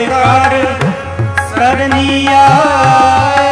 कर सरनी आए।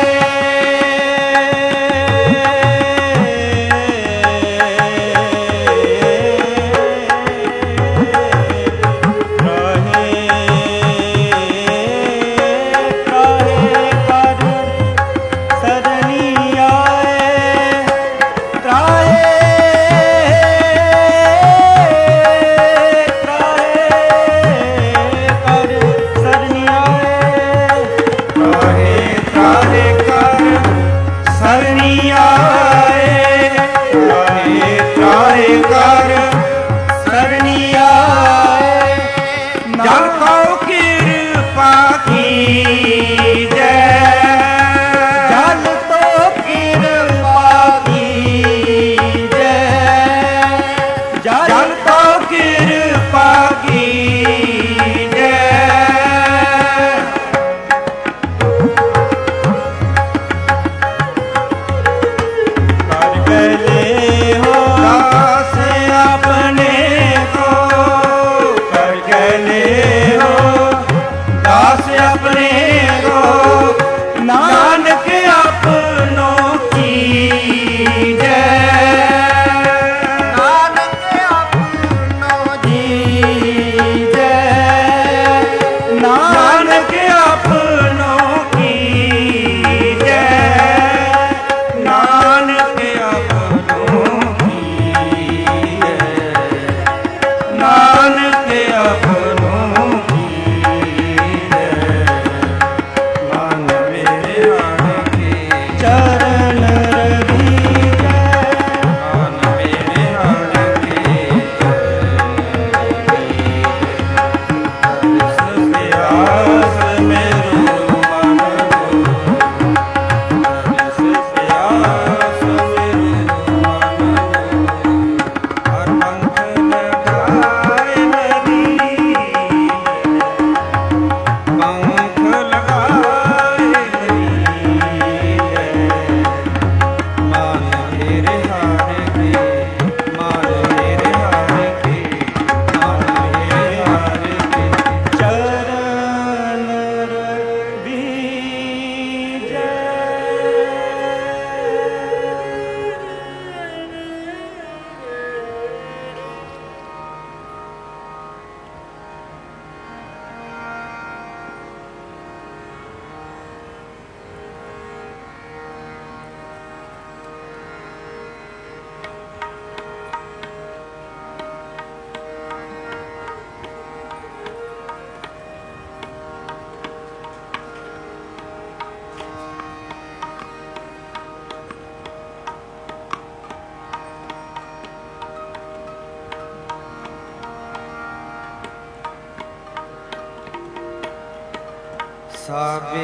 साबे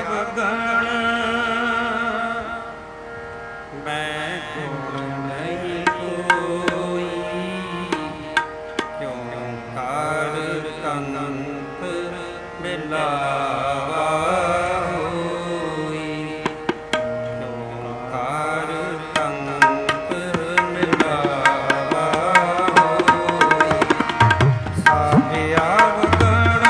अवगण मैं गुण नहीं कोई, क्यों कार तंत्र मिलावा होई, क्यों कार तंत्र मिलावा होई। साबे अवगण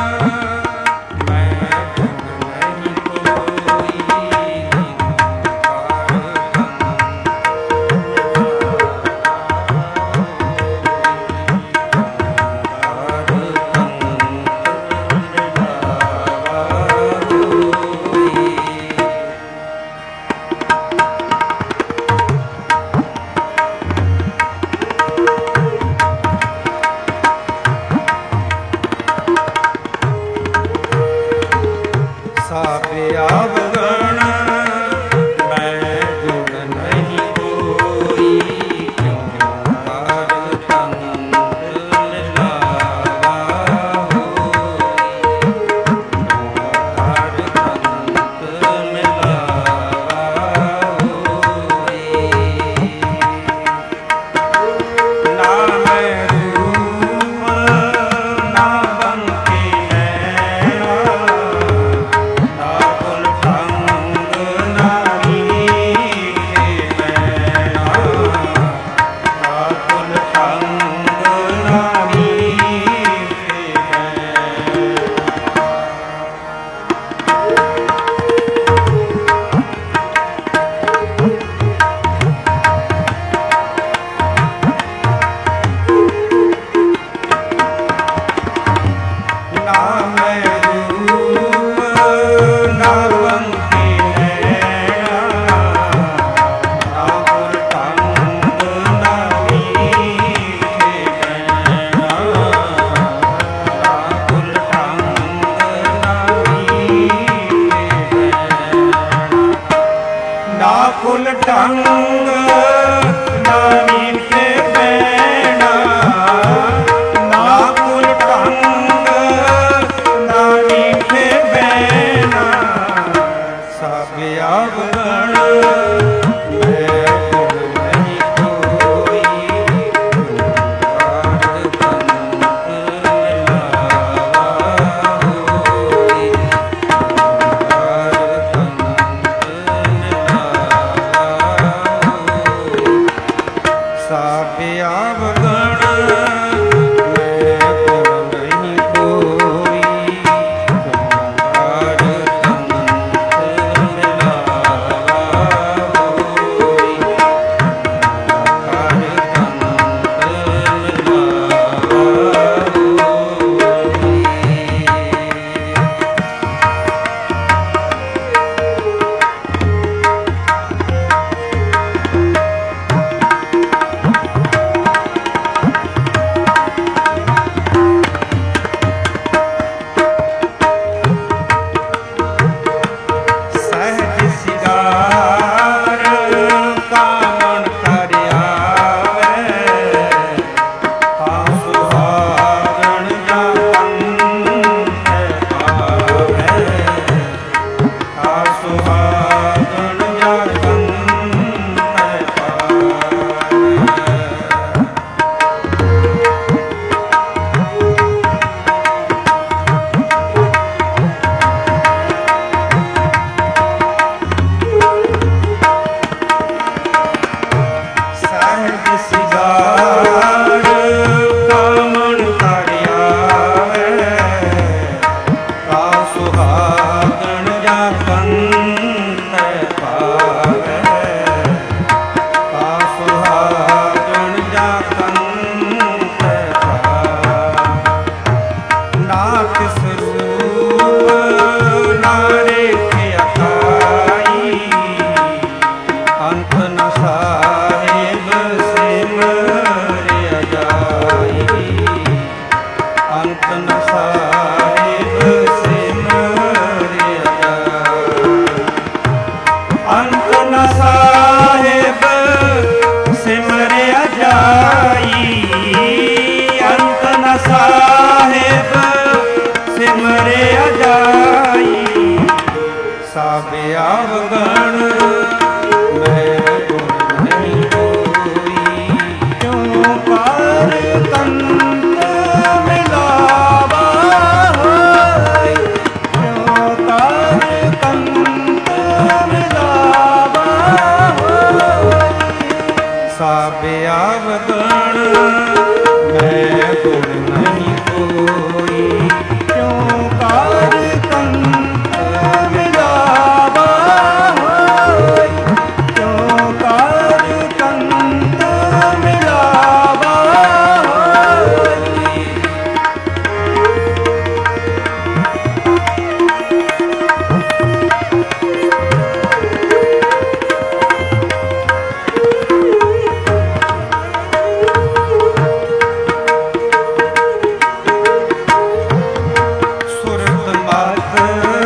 ਕੁਲ ਢੰਗ ਨਾ ਨੀਠੇ ਬੈਣਾ, ਨਾ ਕੁਲ ਢੰਗ ਨਾ ਨੀਠੇ ਬੈਣਾ, ਸਭ ਆਵਗਣ ਮੈਂ ਗੁਣ ਨਹੀਂ ਕੋਈ, ਓੰਕਾਰ ਤੰਤ ਮਿਲਾਵਾ ਹੋਈ, ਓੰਕਾਰ ਤੰਤ ਮਿਲਾਵਾ ਹੋਈ, ਸਭ ਆਵਗਣ ਮੈਂ ਗੁਣ ਨਹੀਂ ਕੋਈ, ਓੰਕਾਰ ਤੰਤ ਮਿਲਾਵਾ ਹੋਈ, ਓੰਕਾਰ ਤੰਤ ਮਿਲਾਵਾ ਹੋਈ। ਸਹਿਜ ਸਿਗਾਰ ਕਾਮਣ ਕਰ ਆਵੈ, ਤਾਂ ਸੁਹਾਗਣ ਜਾਂ ਪੰਥ ਪਾਵੈ, ਤਾਂ ਸੁਹਾਗਣ ਜਾਂ ਪੰਥ ਪਾਵੈ। ਸਹਿਜ ਸਿਗਾਰ ਕਾਮਣ ਕਰ ਆਵੈ, ਤਾਂ ਸੁਹਾਗਣ ਜਾਂ ਪੰਥ ਪਾਵੈ, ਤਾਂ ਸੁਹਾਗਣ ਜਾਂ ਪੰਥ ਪਾਵੈ। ਨਾ ਤਿਸ ਰੂਪ ਨਾ ਰੇਖਿਆ ਕਾਈ, ਅੰਤ ਨ ਸਾਹਿਬ ਸਿਮਰਿਆ ਜਾਈ, ਅੰਤ ਨ ਸਾਹਿਬ ਸਿਮਰਿਆ ਜਾਈ, ਅੰਤ ਨ ਸਾਹਿਬ ਸਿਮਰਿਆ ਜਾਈ, ਅੰਤ ਨ ਸਾਹਿਬ ਸਿਮਰਿਆ ਜਾਈ, ਸਭ ਆਵਗਣ ਮੈਂ ਗੁਣ ਨਹੀਂ ਕੋਈ, ਓੰਕਾਰ ਤੰਤ ਮਿਲਾਵਾ ਹੋਈ, ਓੰਕਾਰ ਤੰਤ ਮਿਲਾਵਾ ਹੋਈ, ਸਭ ਆਵਗਣ ਮੈਂ ਗੁਣ ਨਹੀਂ ਕੋਈ, ਓੰਕਾਰ ਤੰਤ ਮਿਲਾਵਾ ਹੋਈ, ਓੰਕਾਰ ਤੰਤ ਮਿਲਾਵਾ ਹੋਈ। ਸੁਰਤ ਮਤ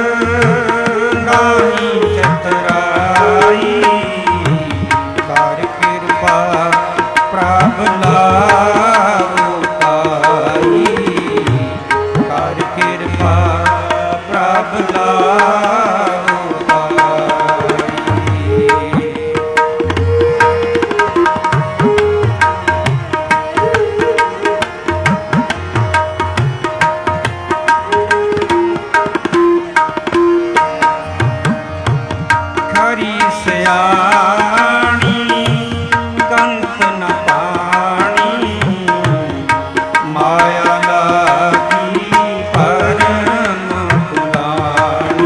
ਨਾਹੀ ਚਤਰਾਈ, ਕਰ ਕਿਰਪਾ ਪ੍ਰਭ ਲਾਵ ਪਾਈ, ਕਰ ਕਿਰਪਾ ਪ੍ਰਭ ਲਾਵ ਪਾਈ। ਖਰੀ ਸਿਆਣੀ ਕੰਤ ਨ ਪਾਣੀ, ਮਾਇਆ ਲਾਗੀ ਪਰਮ ਭੁਲਾਣੀ,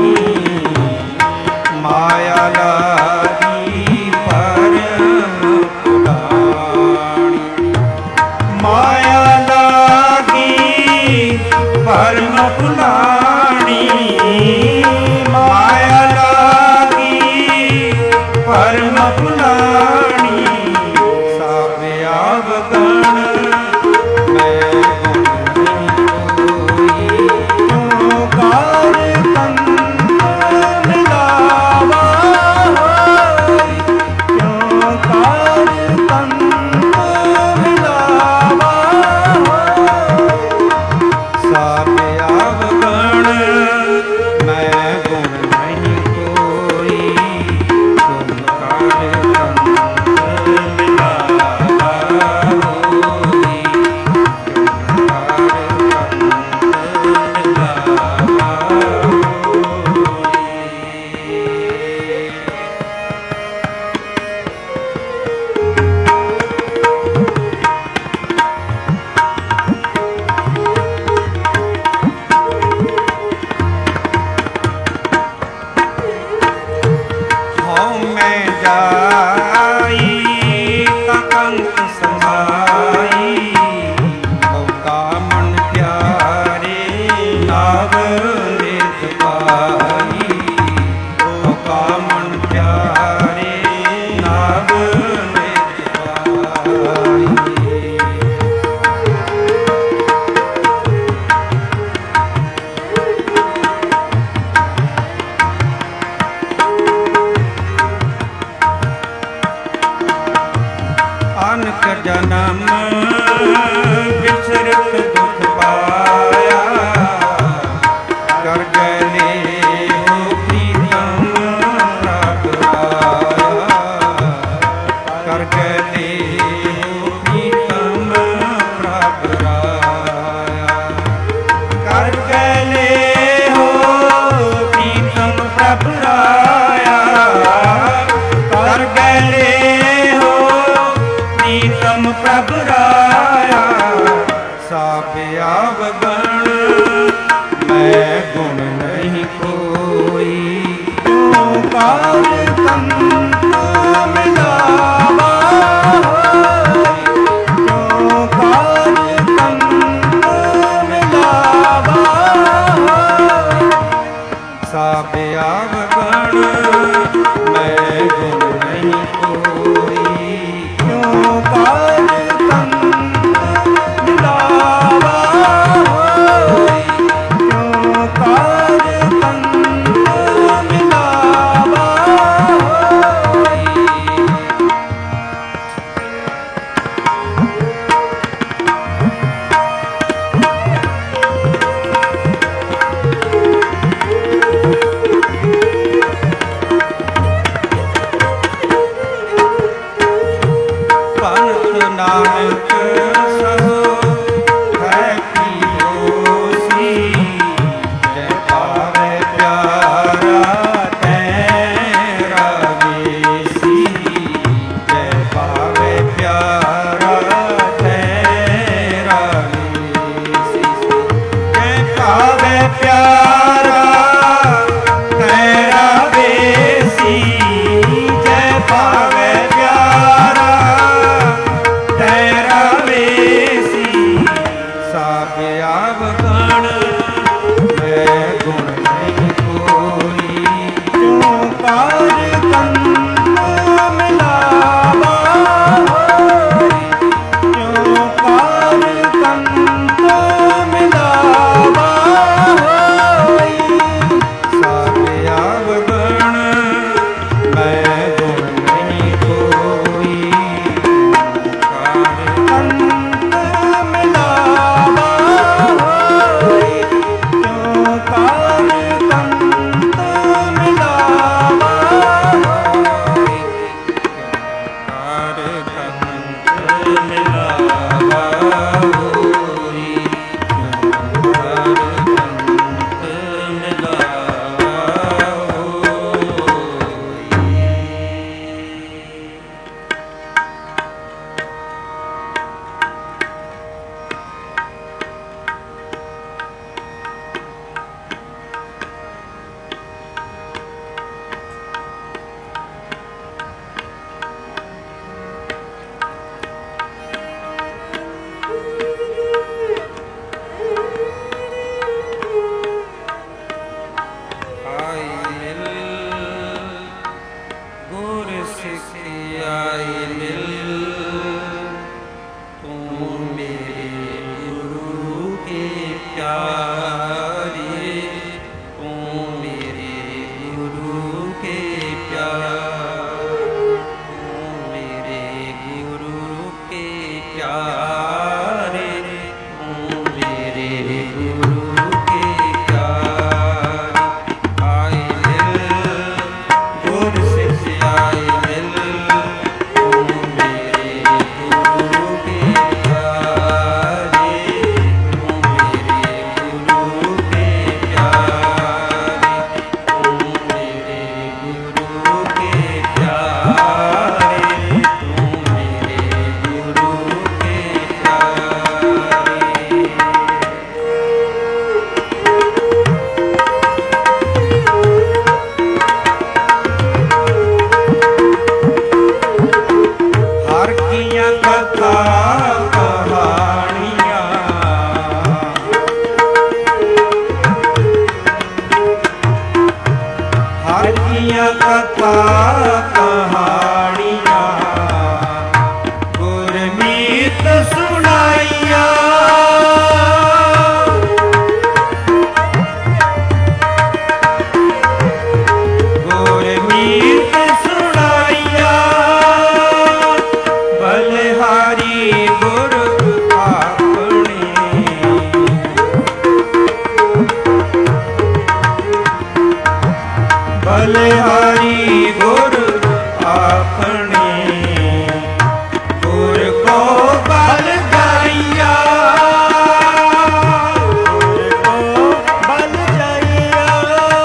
ਸਭ ਆਵਗਣ ਮੈਂ ਗੁਣ ਨਹੀਂ ਕੋਈ। ਕਿਉ ਕਾਰ ਤੰਤ ਮਿਲਾਵਾ ਹੋਈ, ਕਿਉ ਕਾਰ ਤੰਤ ਮਿਲਾਵਾ ਹੋਈ। ਭਗਤ ਨਾਨਕ ਸੋ ਹੈ ਕੀ ਹੋਸੀ, ਜੈ ਪਾਵੈ ਪਿਆਰਾ ਤੇਰਾ ਵੇਸੀ, ਜੈ ਪਾਵੈ ਪਿਆਰਾ ਤੇਰਾ ਵੇਸੀ, ਜੈ ਪਾਵੈ ਪਿਆਰਾ ਤੇਰਾ ਵੇਸੀ, ਜੈ ਪਾਵੈ ਪਿਆਰਾ ਤੇਰਾ ਵੇਸੀ। ਸਭ ਆਵਗਣ ਮੈਂ ਗੁਣ ਨਹੀਂ ਕੋਈ। ਕਿਉ ਕਾਰ ਤੰਤ ਮਿਲਾਵਾ ਹੋਈ, ਕਿਉ ਕਾਰ ਤੰਤ ਮਿਲਾਵਾ ਹੋਈ। ਸਭ ਆਵਗਣ ਮੈਂ ਗੁਣ ਨਹੀਂ ਕੋਈ। ਕਾਰ ਤੰਤ ਮਿਲਾਵਾ ਹੋਈ, ਕਿਉ ਕਾਰ ਤੰਤ ਮਿਲਾਵਾ ਹੋਈ। ਕਾਰ ਤੰਤ ਮਿਲਾਵਾ ਹੋਈ, ਕਾਰ ਤੰਤ ਮਿਲਾਵਾ ਹੋਈ। ਆਈ ਮਿਲ ਗੁਰ ਸਿੱਖ ਆਈ ਮਿਲ, ਤੂੰ ਮੇਰੇ ਗੁਰੂ ਕੇ ਪਿਆਰੇ, ਤੂੰ ਮੇਰੇ ਗੁਰੂ ਕੇ ਪਿਆਰੇ, ਤੂੰ ਮੇਰੇ ਗੁਰੂ ਕੇ ਪਿਆਰੇ, ਤੂੰ ਮੇਰੇ ਗੁਰੂ ਕੇ ਪਿਆਰੇ। ਆਈ ਮਿਲ ਗੁਰ ਸਿੱਖ ਆਈ ਮਿਲ, ਤੂੰ ਮੇਰੇ ਗੁਰੂ ਕੇ ਪਿਆਰੇ, ਤੂੰ ਮੇਰੇ ਗੁਰੂ ਕੇ ਪਿਆਰੇ, ਤੂੰ ਮੇਰੇ ਗੁਰੂ ਕੇ ਪਿਆਰੇ, ਤੂੰ ਮੇਰੇ ਗੁਰੂ ਕੇ ਪਿਆਰੇ। ਹਰ ਕੀਆਂ ਕਥਾ ਕਹਾਣੀਆਂ, ਹਰ ਕੀਆਂ ਕਥਾ ਕਹਾਣੀਆਂ, ਗੁਰਮੀਤ ਸੁਣਾਈਆਂ, ਗੁਰਮੀਤ ਸੁਣਾਈਆਂ। ਬਲਿਹਾਰੀ ਗੁਰ ਆਪਣੇ, ਬਲਿਹਾਰੀ ਗੁਰ ਆਪਣੇ, ਗੁਰ ਕੋ ਬਲ ਗਾਈਆ, ਗੁਰ ਕੋ ਬਲ ਜਾਈਆ,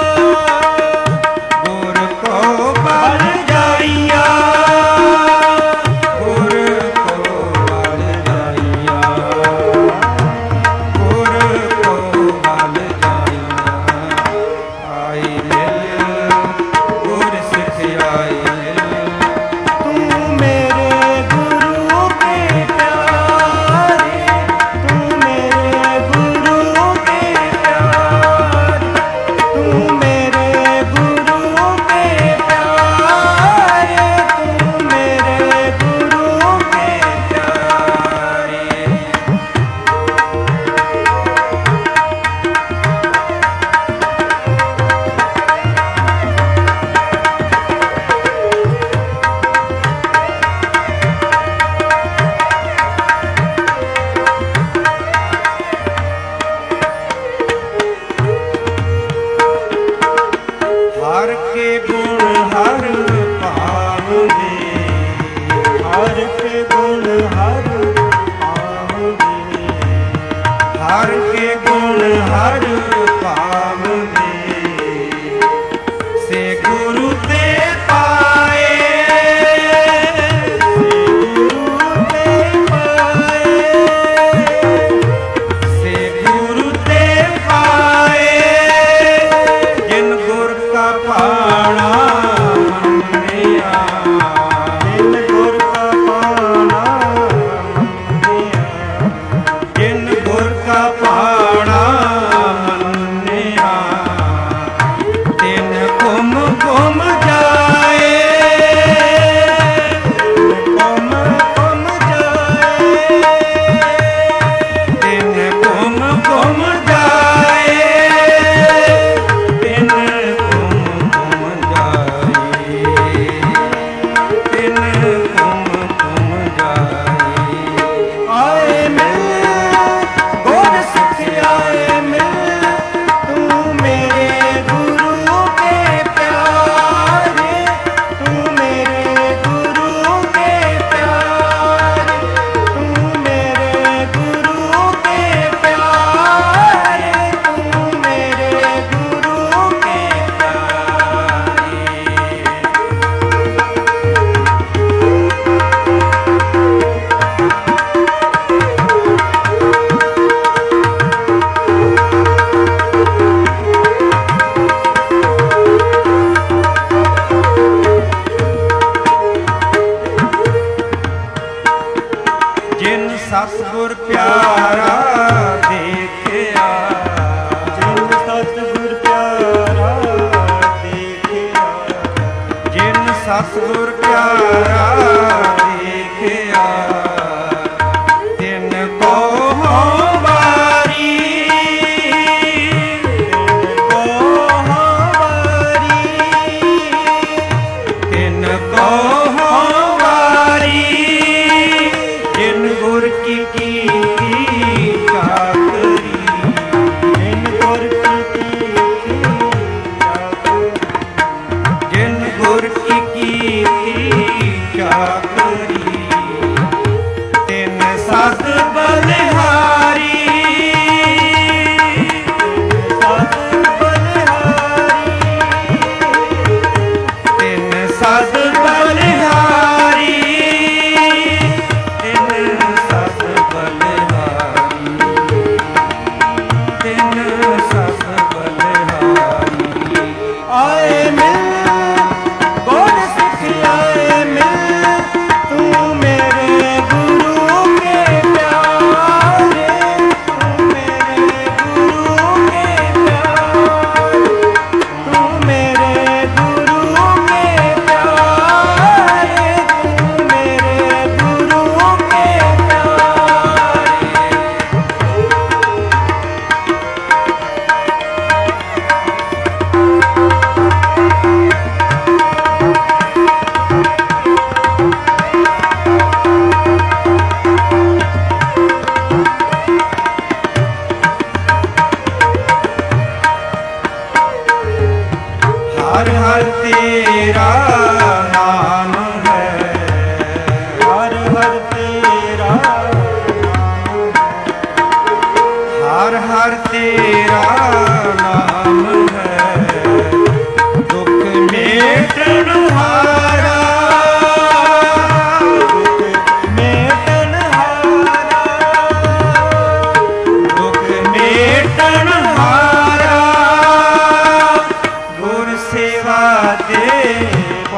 ਗੁਰ ਕੋ ਬਲ ਜਾਈਆ, ਗੁਰ ਕੋ ਬਲ ਜਾਈਆ, ਗੁਰ ਕੋ ਬਲ ਜਾਈਆ। ਆਈ ਮਿਲ ਗੁਰ ਸਿੱਖ के गुण हर पावगे, हर के गुण हर पावगे, हर के गुण हर पावगे, से गुरु ते पाए, से गुरु ते पाए, जिन गुर का पाना मन्निया, जिन गुर का पाना मन्निया, जिन गुर का पाना मन्निया, तिन गुम गुम जाए, गुम गुम जाए, तिन गुम गुम जाए, तिन गुम गुम जाए, तिन गुम गुम जाए। आए मिल गुर सिख आए मिल, तू मेरे गुरु के प्यारे, तू मेरे गुरु के प्यारे, तू मेरे गुरु के प्यारे, तू मेरे गुरु के प्यारे। जिन सतगुर प्यारा देखिया, जिन सतगुर प्यारा देखिया, जिन सतगुर प्यारा देखिया, तिन को हो बारी, को हमारी, तिन को हो बारी, जिन गुर की चाकरी, जिन गुर की चाकरी, जिन गुर की चाकरी, तिन सत बलिहारी, सत बलिहारी, तिन सत बलिहारी, तिन सत बलिहारी, तिन सत बलिहारी। आए मिल गुर सिख आए मिल, तू मेरे गुरु के प्यारे, तू मेरे गुरु के प्यारे, तू मेरे गुरु के प्यारे, तू मेरे गुरु के हर हर तेरा नाम है, हर हर तेरा हर हर तेरा नाम है, दुख मेटन हारा, मेटन हारा, दुख मेटन हारा, गुर सेवा दे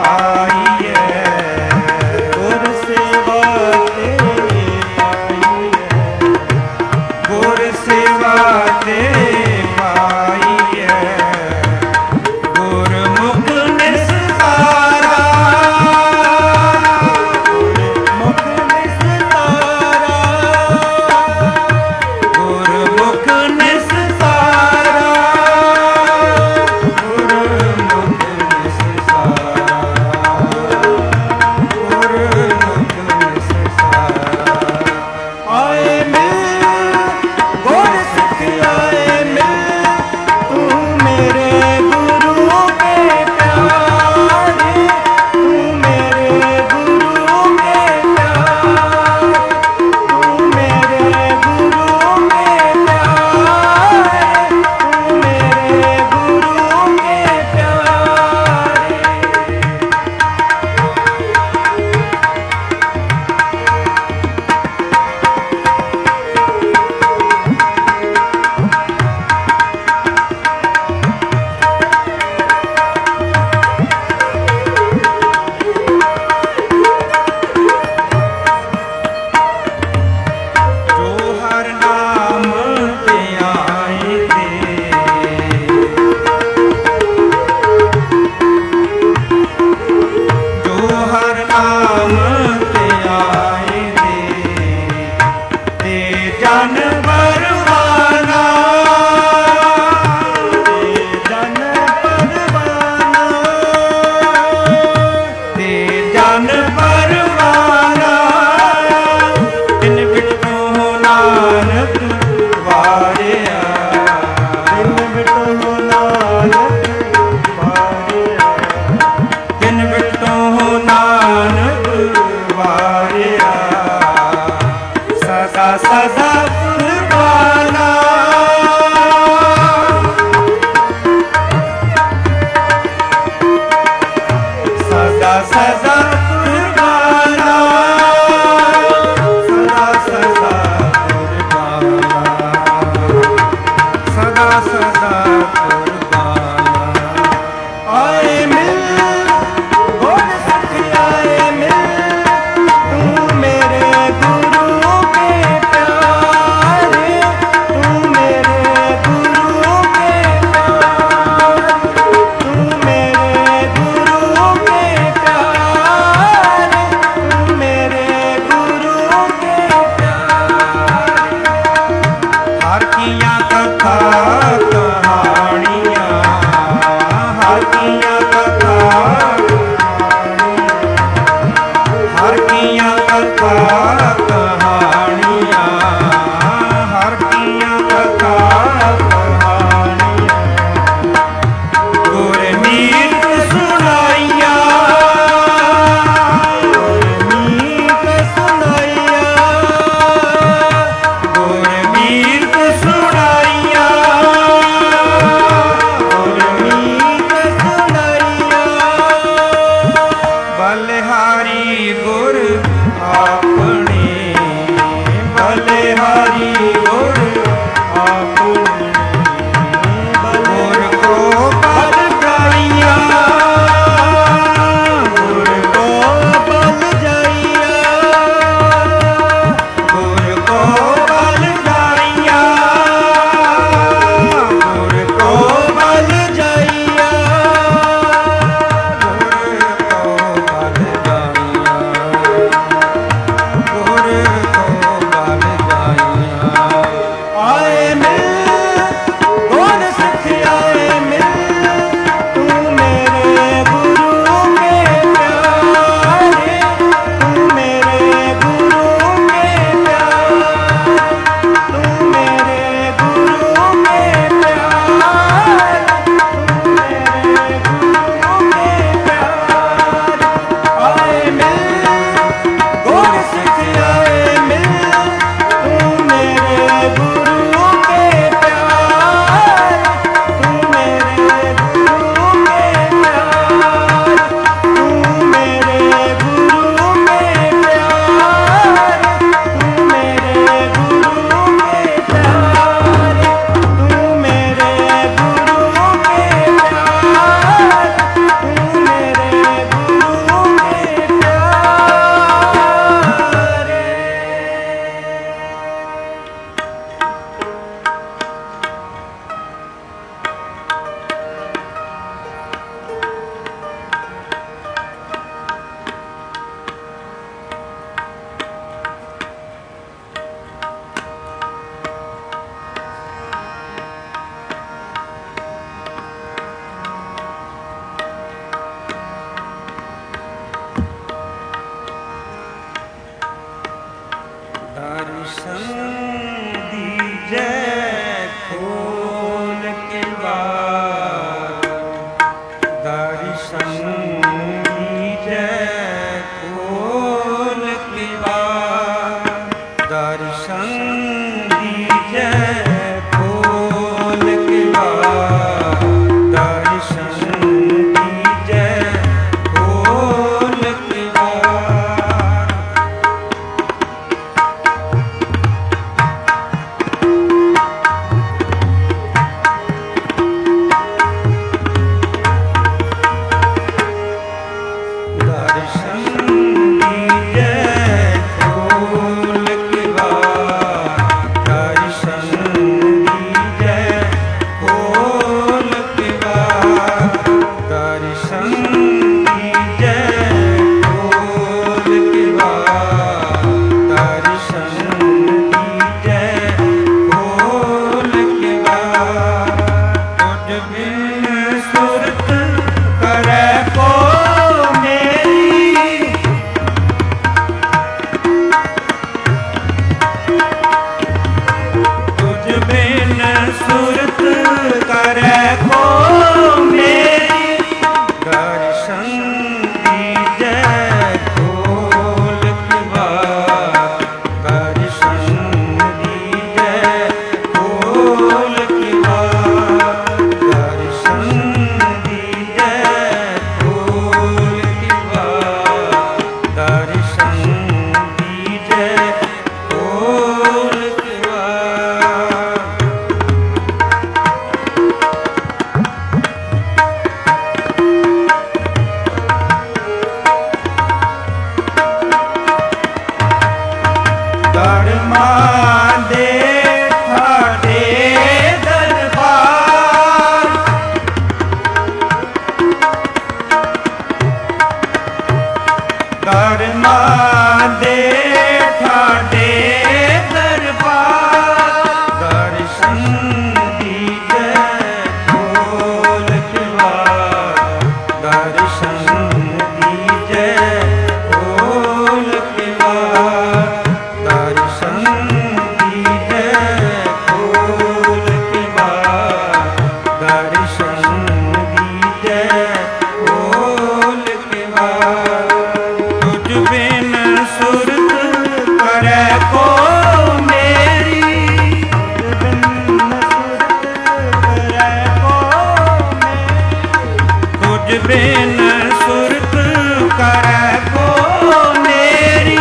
बिन सुरत करै को मेरी,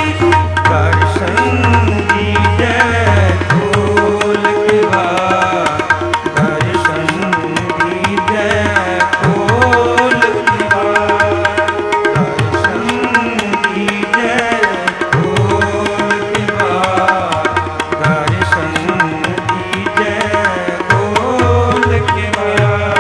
दर्शन दीजै खोल के बार, दर्शन दीजै खोल के बार, दर्शन दीजै खोल के बार, दर्शन दीजै खोल के बार।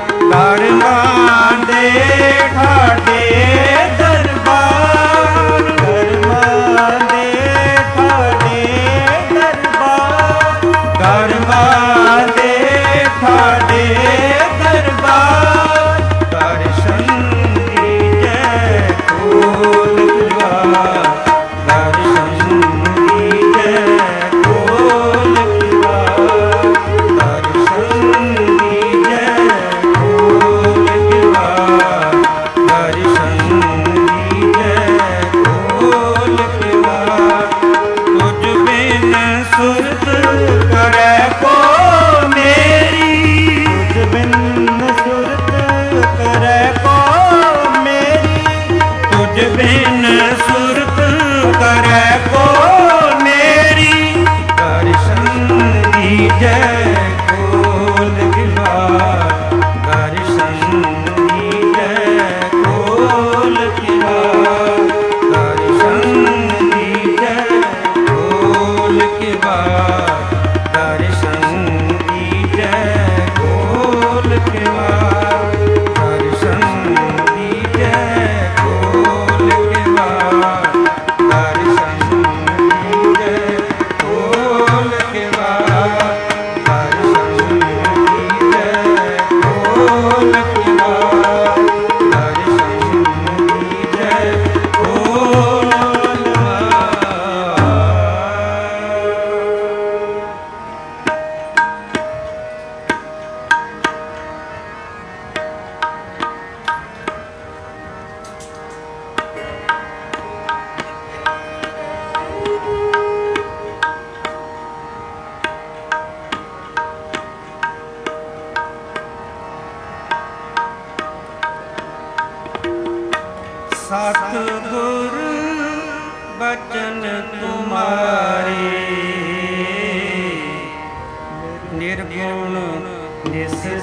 ठाटे दरबार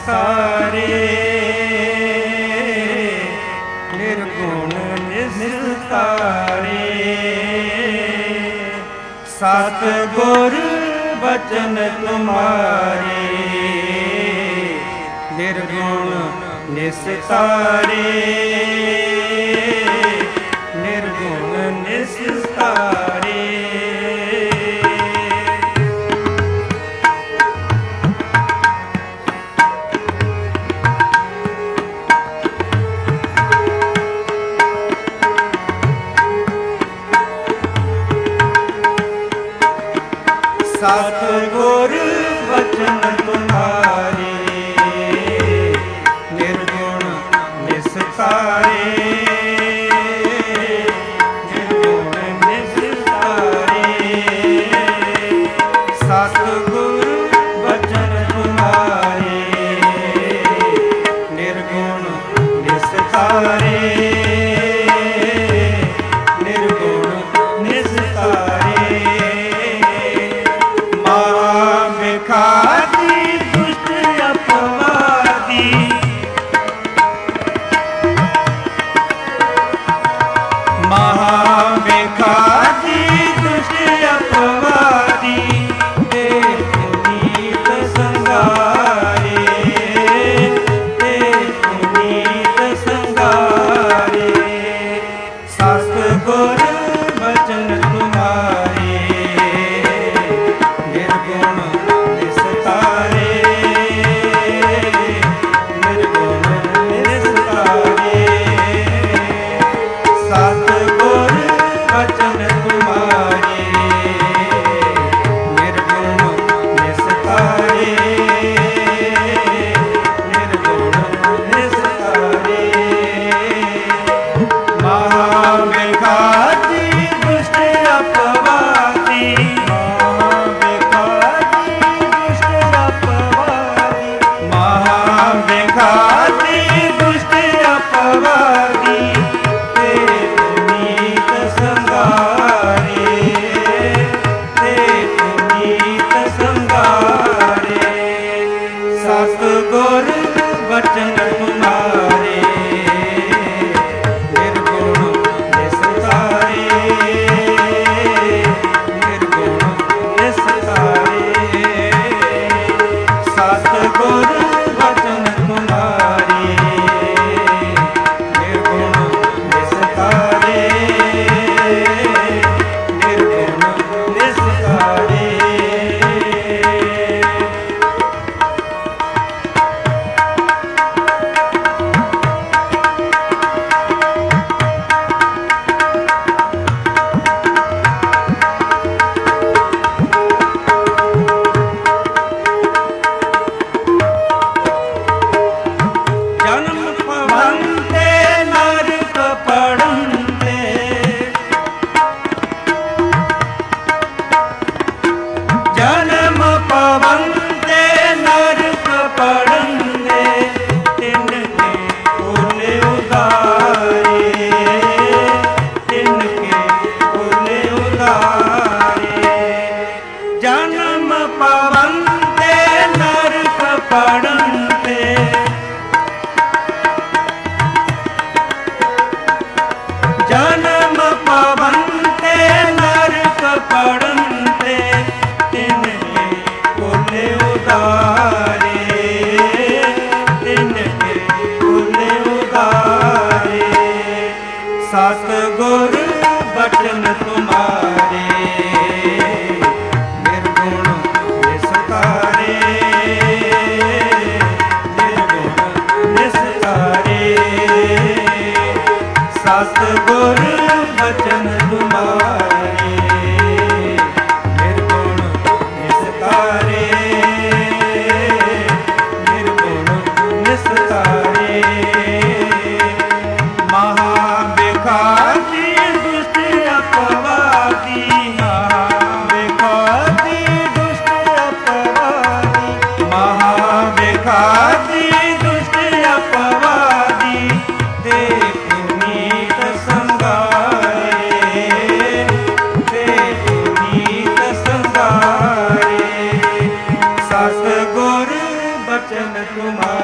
ਨਿਸਤਾਰੇ ਨਿਰਗੁਣ ਨਿਸਤਾਰੇ ਸਤਿਗੁਰ ਬਚਨ ਤੁਮਾਰੇ ਨਿਰਗੁਣ ਨਿਸਤਾਰੇ ਨਿਰਗੁਣ ਨਿਸਤਾਰੇ ਸਤਿਗੁਰ ਬਚਨ ਤੁਮਾਰੇ ਨਿਰਗੁਣ ਨਿਸਤਾਰੇ ਨਿਰਗੁਣ ਨਿਸਤਾਰੇ ਸਤਿਗੁਰ ਬਚਨ ਤੁਮਾਰੇ ਨਿਰਗੁਣ ਨਿਸਤਾਰੇ ਨਿਰਗੁਣ ਨਿਸਤਾਰੇ ਖਾਦੀ ਦੁਸ਼ਟ ਅਪਵਾਦੀ ਮਹਾ ਵੇਖਾਦੀ ਦੁਸ਼ਟ ਅਪਵਾਦੀ ਤੇ ਪੁਨੀਤ ਸੰਗਾਰੇ ਤੇ ਪੁਨੀਤ ਸੰਗਾਰੇ ਸਤਿਗੁਰ ਬਚਨ ਤੁਮਾਰੇ ਨਿਰਗੁਣ ਸਤਿਗੁਰ ਬਚਨ ਤੁਮਾਰੇ ਨਿਰਗੁਣ ਨਿਸਤਾਰੇ ਨਿਰਗੁਣ ਨਿਸਤਾਰੇ ਸਤਿਗੁਰ ਬਚਨ ਤੁਮਾਰੇ ਨਿਰਗੁਣ ਨਿਸਤਾਰੇ ਨਿਰਗੁਣ ਨਿਸਤਾਰੇ ਜਨਮ ਪਵਨ ਤੇ ਨਰਕ ਪੜਨ ਤੇ ਤਿਨਕੇ ਕੋਲੇ ਉਦਾਰੇ ਤਿਨਕੇ ਕੋਲੇ ਉਦਾਰੇ ਸਤਿਗੁਰ ਬਚਨ ਤੁਮਾਰੇ ਨਿਰਗੁਣ ਨਿਸਤਾਰੇ ਨਿਰਗੁਣ ਨਿਸਤਾਰੇ ਸਤਿਗੁਰ ਬਚਨ ਤੁਮਾਰੇ ਨਿਰਗੁਣ ਨਿਸਤਾਰੇ ਨਿਰਗੁਣ ਨਿਸਤਾਰੇ ਮਹਾ ਵੇਖਾਦੀ ਦੁਸ਼ਟ ਅਪਵਾਦੀ ਮਹਾ ਵੇਖਾਦੀ ਦੁਸ਼ਟ ਅਪਵਾਦੀ ਮਹਾ ਵੇਖਾਦੀ ਦੁਸ਼ਟ ਅਪਵਾਦੀ ਤੇ ਸਤਿਗੁਰ ਬਚਨ ਤੁਮਾਰੇ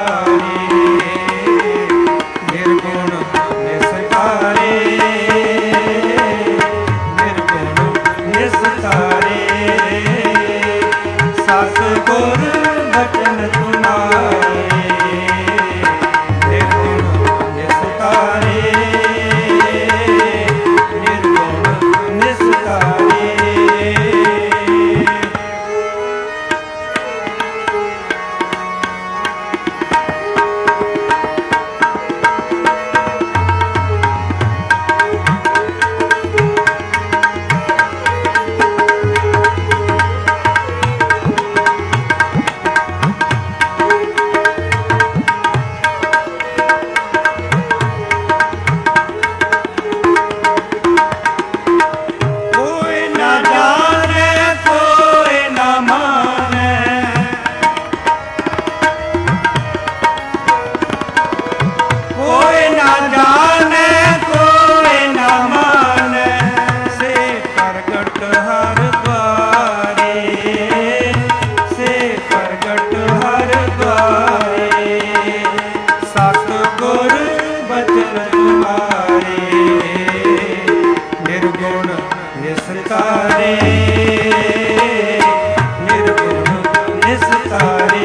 ਨਿਰਗੁਣ ਨਿਸਤਾਰੇ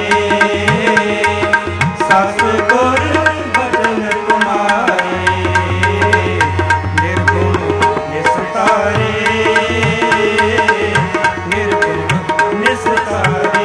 ਸਤਿਗੁਰ ਬਚਨ ਤੁਮਾਰੇ ਨਿਰਗੁਣ ਨਿਸਤਾਰੇ ਨਿਰਗੁਣ ਨਿਸਤਾਰੇ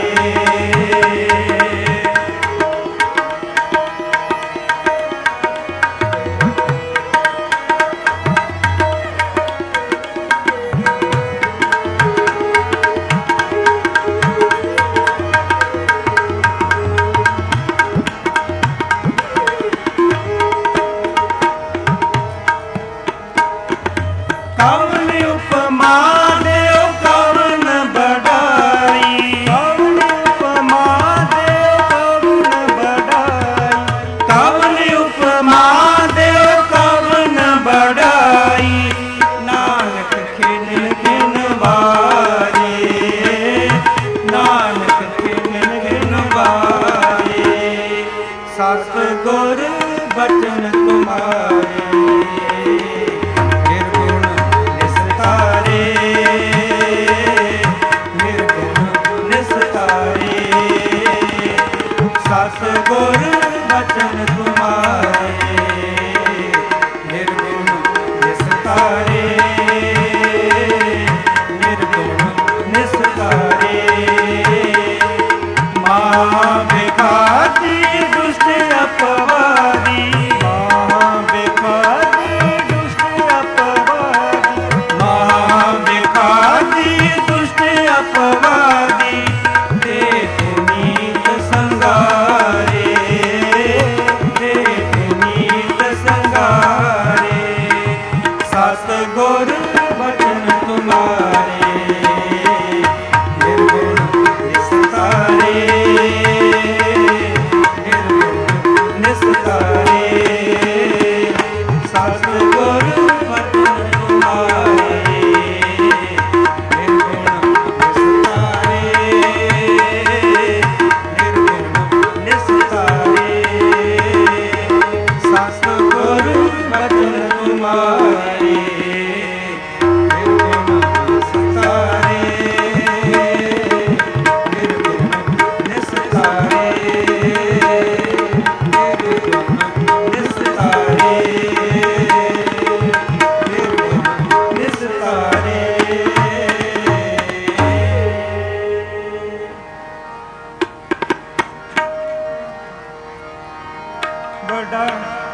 ਕਵਨ ਉਪਮਾ ਦਿਓ ਕਵਨ ਬੜਾਈ ਕਵਨ ਉਪਮਾ ਦਿਓ ਕਵਨ ਬੜਾਈ ਕਵਨ ਉਪਮਾ ਦਿਓ ਕਵਨ ਬੜਾਈ ਨਾਨਕ ਖਿਨ ਖਿਨ ਵਾਰੇ ਨਾਨਕ ਖਿਨ ਖਿਨ ਵਾਰੇ ਸਤਿਗੁਰ ਬਚਨ ਤੁਮਾਰੇ ਨਿਰਗੁਣ ਨਿਸਤਾਰੇ ਨਿਰਗੁਣ ਨਿਸਤਾਰੇ ਸਤਿਗੁਰ ਬਚਨ ਤੁਮਾਰੇ ਨਿਰਗੁਣ ਨਿਸਤਾਰੇ ਨਿਰਗੁਣ ਨਿਸਤਾਰੇ ਮਾਂ ਵਿਖਾਤੀ ਦੁਸ਼ਟ ਅਪਵਾਦੀ ਮਹਾ ਬਿਖਾਰੀ ਦੁਸ਼ਟ ਅਪਵਾਦੀ ਮਹਾ ਵਿਖਾਤੀ ਦੁਸ਼ਟ ਅਪਵਾਦੀ ਤੇ ਪੁਨੀਤ ਸੰਗਾਰੇ ਤੇ ਪੁਨੀਤ ਸੰਗਾਰੇ ਸਤਿਗੁਰ ਬਚਨ ਤੁਮਾਰੇ ਨਿਰਗੁਣ ਨਿਸਤਾਰੇ ਨਿਰਗੁਣ ਨਿਸਤਾਰੇ ਸਤਿਗੁਰ ਬਚਨ ਤੁਮਾਰੇ ਨਿਰਗੁਣ ਨਿਸਤਾਰੇ ਨਿਰਗੁਣ ਨਿਸਤਾਰੇ ਸਤਿਗੁਰ ਬਚਨ ਤੁਮਾਰੇ ਨਿਰਗੁਣ ਨਿਸਤਾਰੇ ਨਿਰਗੁਣ ਨਿਸਤਾਰੇ ਨਿਰਗੁਣ ਨਿਸਤਾਰੇ ਨਿਰਗੁਣ ਨਿਸਤਾਰੇ ਬੜਾ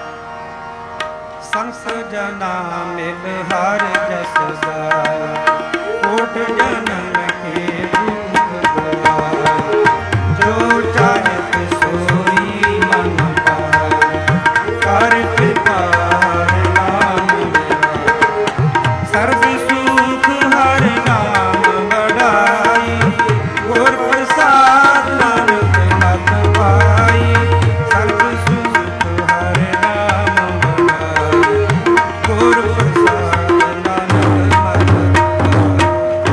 ਸੰਸ ਜਨਾ ਮਿਲ ਹਰ ਜਸ ਗਾਇਆ ਕੋਟ ਜਨਮ ਕੇ ਦੁਖ ਗਵਾਇਆ ਜੋ ਚਾਹਤ ਸੋਈ ਮਨ ਪਾਇਆ ਕਰ ਕਿਰਪਾ ਹਰਿ ਨਾਮ ਮੇਰਾ ਸਰਬ ਸੁਖ ਹਰਿ ਨਾਮ ਬੜਾਈ ਗੁਰ ਪ੍ਰਸਾਦ ਨਾਨਕ ਮਤ ਪਾਈ ਸਰਬ ਸੁਖ ਹਰਿ ਨਾਮ ਬੜਾਈ ਗੁਰ ਪ੍ਰਸਾਦ ਨਾਨਕ ਮਤ ਪਾਈ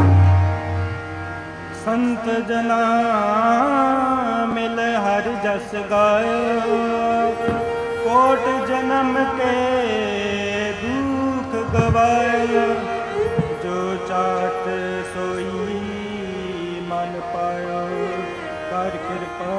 ਸੰਤ ਜਨਾ ਮਿਲ ਹਰ ਜਸ ਗਾਇਓ ਕੋਟ ਜਨਮ ਕੇ ਦੁਖ ਗਵਾਇਆ ਜੋ ਚਾਹਤ ਸੋਈ ਮਨ ਪਾਇਓ ਕਰ ਕਿਰਪਾ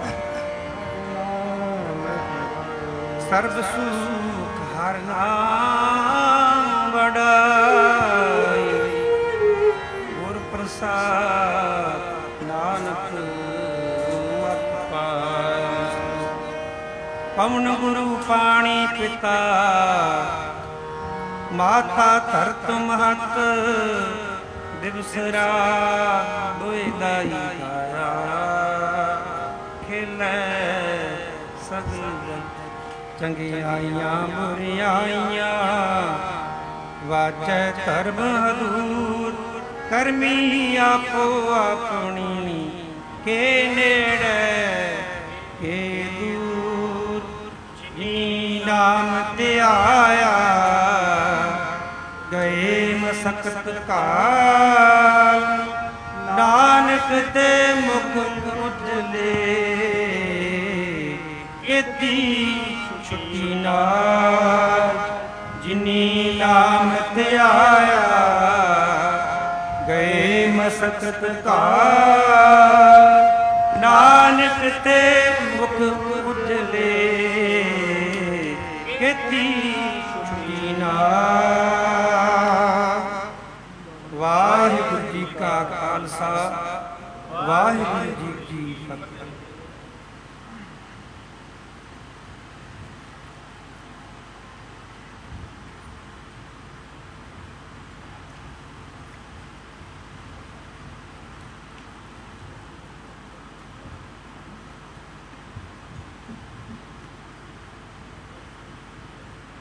ਨਾਮ ਸਰਬ ਸੁਖ ਹਰਿ ਨਾਮ ਬੜਾਈ ਗੁਰ ਪ੍ਰਸਾਦ ਨਾਨਕ ਮਤ ਪਾਇਆ ਪਵਨ ਗੁਰੂ ਪਾਣੀ ਪਿਤਾ ਮਾਤਾ ਧਰਤ ਮਹਤ ਦਿਵਸ ਰਾਤ ਦੋਇ ਦਾਈ ਕਾਇਆ ਖਿਲੇ ਸਗਲ ਚੰਗਿਆਈਆਂ ਬੁਰਿਆਈਆਂ ਵਾਜੈ ਧਰਮ ਹਦੂਰ ਕਰਮੀ ਆਪੋ ਆਪਣੀ ਕੇ ਨੇੜੇ ਕੇ ਦੂਰ ਜੀ ਨਾਮ ਧਿਆਇਆ ਗਏ ਮਸਕਤ ਕਾਲ ਨਾਨਕ ਤੇ ਮੁਖ ਉਜਲੇ ਇਤੀ ਛੁੱਟੀ ਨਾਲ ਜਿਨੀ ਨਾਮ ਧਿਆਇਆ ਗਏ ਮਸਕਤ ਕਾਲ, ਨਾਨਕ ਤੇ ਮੁਖ ਉਜਲੇ, ਕੀਤੀ ਛੁਟੀ ਨਾਮ। ਵਾਹਿਗੁਰੂ ਜੀ ਕਾ ਖਾਲਸਾ, ਵਾਹਿਗੁਰੂ ਜੀ